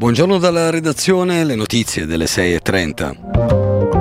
Buongiorno dalla redazione, le notizie delle 6:30.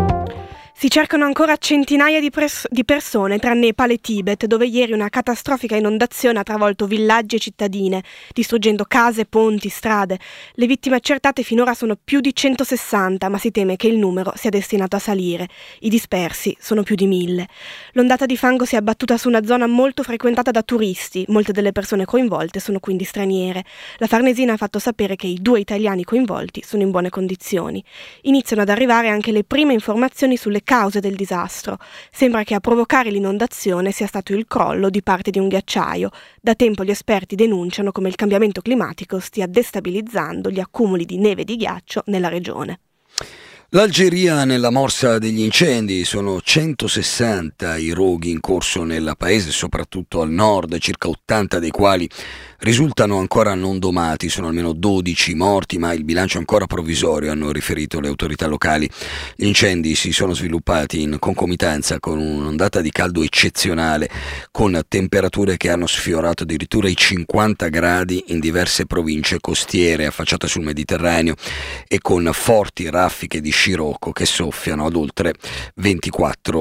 Si cercano ancora centinaia di persone tra Nepal e Tibet, dove ieri una catastrofica inondazione ha travolto villaggi e cittadine, distruggendo case, ponti, strade. Le vittime accertate finora sono più di 160, ma si teme che il numero sia destinato a salire. I dispersi sono più di 1000. L'ondata di fango si è abbattuta su una zona molto frequentata da turisti. Molte delle persone coinvolte sono quindi straniere. La Farnesina ha fatto sapere che i 2 italiani coinvolti sono in buone condizioni. Iniziano ad arrivare anche le prime informazioni sulle cause del disastro. Sembra che a provocare l'inondazione sia stato il crollo di parte di un ghiacciaio. Da tempo gli esperti denunciano come il cambiamento climatico stia destabilizzando gli accumuli di neve e di ghiaccio nella regione. L'Algeria nella morsa degli incendi, sono 160 i roghi in corso nel paese, soprattutto al nord, circa 80 dei quali risultano ancora non domati, sono almeno 12 morti, ma il bilancio è ancora provvisorio, hanno riferito le autorità locali. Gli incendi si sono sviluppati in concomitanza con un'ondata di caldo eccezionale, con temperature che hanno sfiorato addirittura i 50 gradi in diverse province costiere affacciate sul Mediterraneo e con forti raffiche di scirocco che soffiano da oltre 24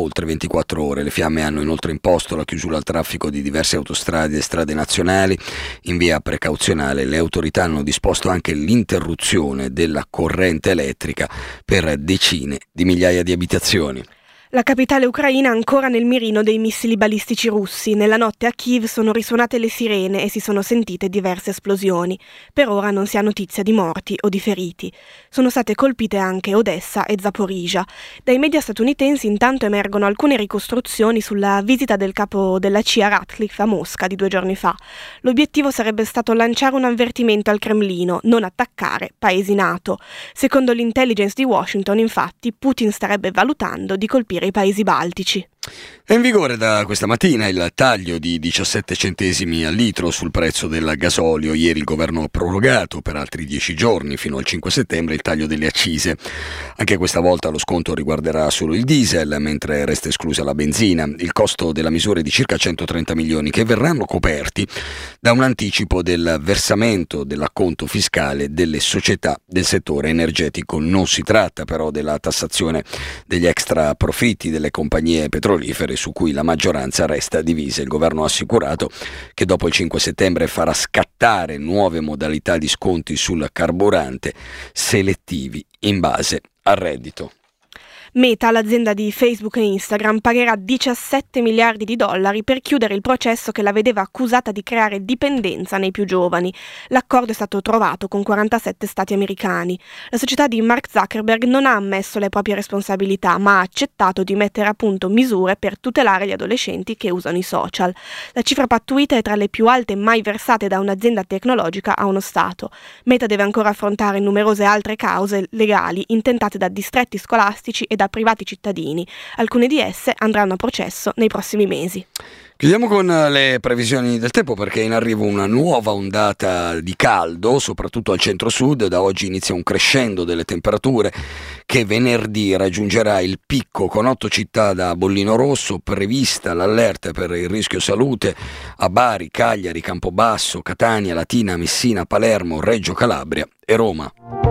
ore. Le fiamme hanno inoltre imposto la chiusura al traffico di diverse autostrade e strade nazionali. In via precauzionale le autorità hanno disposto anche l'interruzione della corrente elettrica per decine di migliaia di abitazioni. La capitale ucraina ancora nel mirino dei missili balistici russi. Nella notte a Kiev sono risuonate le sirene e si sono sentite diverse esplosioni. Per ora non si ha notizia di morti o di feriti. Sono state colpite anche Odessa e Zaporizhzhia. Dai media statunitensi intanto emergono alcune ricostruzioni sulla visita del capo della CIA Ratcliffe a Mosca di 2 giorni fa. L'obiettivo sarebbe stato lanciare un avvertimento al Cremlino, non attaccare paesi NATO. Secondo l'intelligence di Washington, infatti, Putin starebbe valutando di colpire i paesi baltici. È in vigore da questa mattina il taglio di 17 centesimi al litro sul prezzo del gasolio. Ieri il governo ha prorogato per altri 10 giorni, fino al 5 settembre, il taglio delle accise. Anche questa volta lo sconto riguarderà solo il diesel, mentre resta esclusa la benzina. Il costo della misura è di circa 130 milioni che verranno coperti da un anticipo del versamento dell'acconto fiscale delle società del settore energetico. Non si tratta però della tassazione degli extra profitti delle compagnie petrolifere, su cui la maggioranza resta divisa. Il governo ha assicurato che dopo il 5 settembre farà scattare nuove modalità di sconti sul carburante selettivi in base al reddito. Meta, l'azienda di Facebook e Instagram, pagherà 17 miliardi di dollari per chiudere il processo che la vedeva accusata di creare dipendenza nei più giovani. L'accordo è stato trovato con 47 stati americani. La società di Mark Zuckerberg non ha ammesso le proprie responsabilità, ma ha accettato di mettere a punto misure per tutelare gli adolescenti che usano i social. La cifra pattuita è tra le più alte mai versate da un'azienda tecnologica a uno Stato. Meta deve ancora affrontare numerose altre cause legali intentate da distretti scolastici e da privati cittadini. Alcune di esse andranno a processo nei prossimi mesi. Chiudiamo con le previsioni del tempo, perché è in arrivo una nuova ondata di caldo, soprattutto al centro-sud. Da oggi inizia un crescendo delle temperature che venerdì raggiungerà il picco, con 8 città da bollino rosso, prevista l'allerta per il rischio salute a Bari, Cagliari, Campobasso, Catania, Latina, Messina, Palermo, Reggio Calabria e Roma.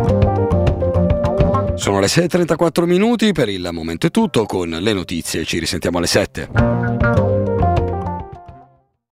Sono le 6:34 minuti, per il momento è tutto. Con le notizie ci risentiamo alle 7.